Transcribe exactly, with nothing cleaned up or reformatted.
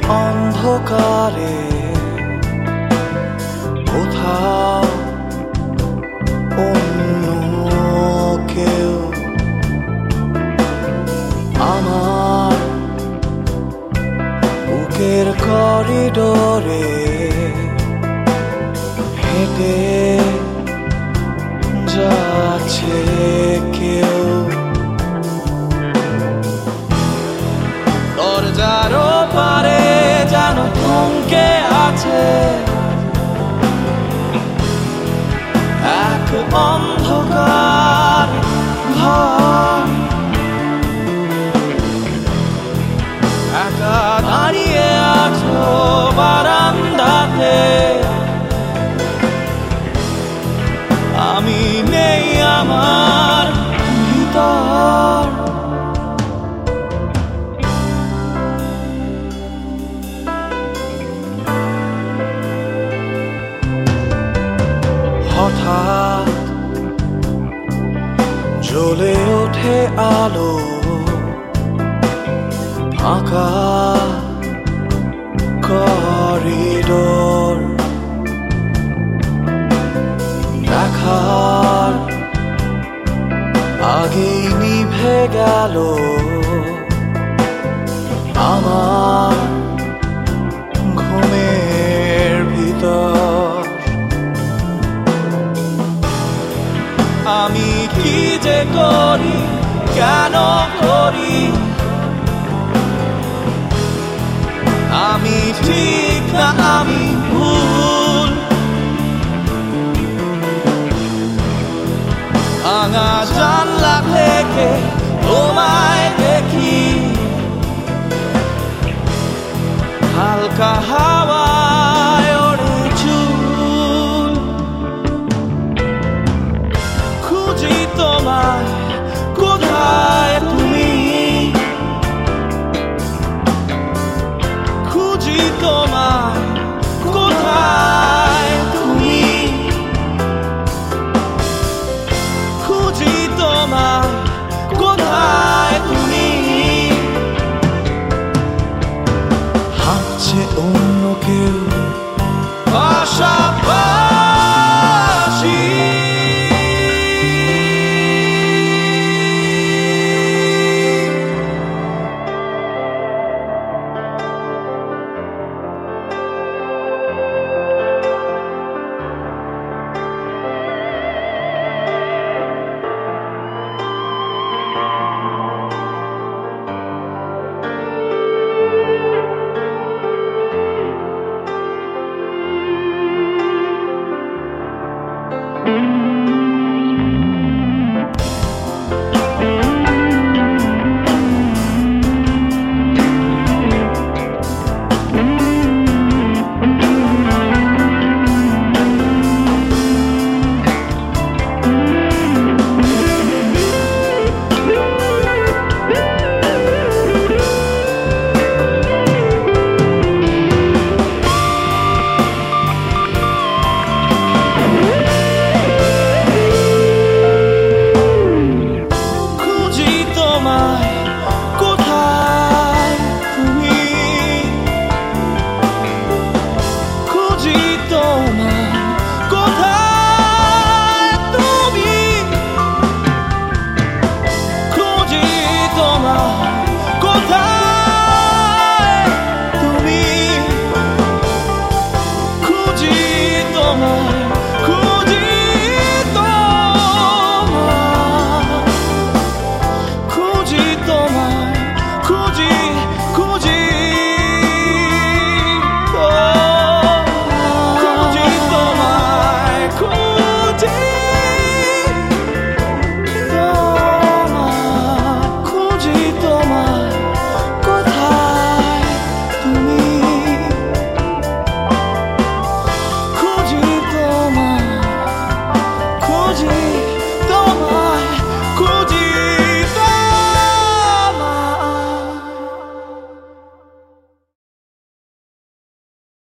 অন্ধকারে কোথাও অন্য কেউ আমার বুকের করিডোরে হেঁটে যাচ্ছে কেউ দরজারও পারে যেন থমকে আছে এক অন্ধকার ঘর একা দাঁড়িয়ে আছো বারান্দাতে আমি নেই আমার ভিতর হঠাৎ জ্বলে ওঠে আলো ফাঁকা করিডোর দেখার আগেই নিভে গেল আমার ঘুমের ভিতর আমি কি যে করি কেন করি আমি ঠিক না আমি ভুল ভাঙা জানলা থেকে তোমায় দেখি হালকা হাওয়ায় ওড়ে চুল খুঁজি তোমায় কোথায় তুমি খুঁজি তোমায় কোথায় তুমি খুঁজি তোমায় কোথায় তুমি হাঁটছে অন্য কেউ পাশাপাশি my